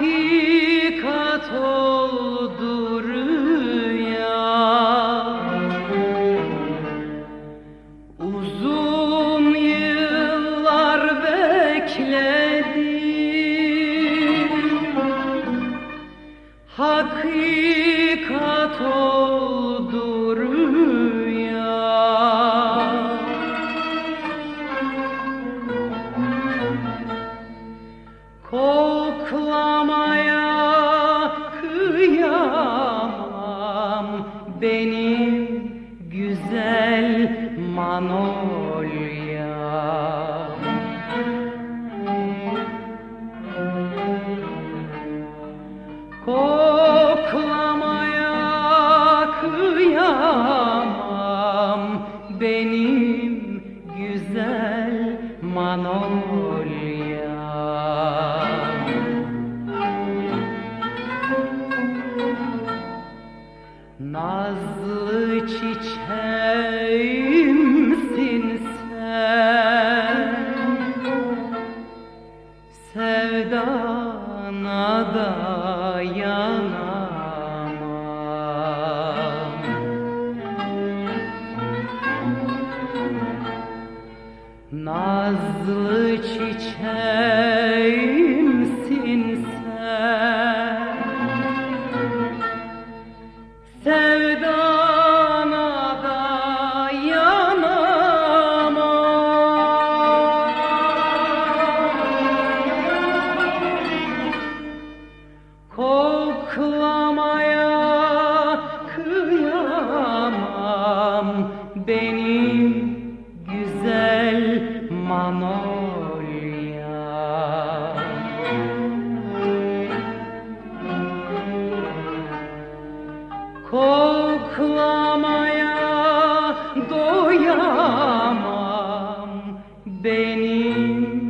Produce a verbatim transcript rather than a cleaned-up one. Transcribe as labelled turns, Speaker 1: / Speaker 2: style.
Speaker 1: hakikat oldu rüya. Uzun yıllar bekledim, hakikat oldu rüya. Koklamaya kıyamam benim güzel Manolya'm. Koklamaya kıyamam benim güzel Manolya'm. Nazlı çiçeğimsin sen, sevdana dayanamam. Nazlı çiçeğimsin sen, sevdana dayanamam. Koklamaya kıyamam benim güzel Manolya'm. Koklamaya doyamam benim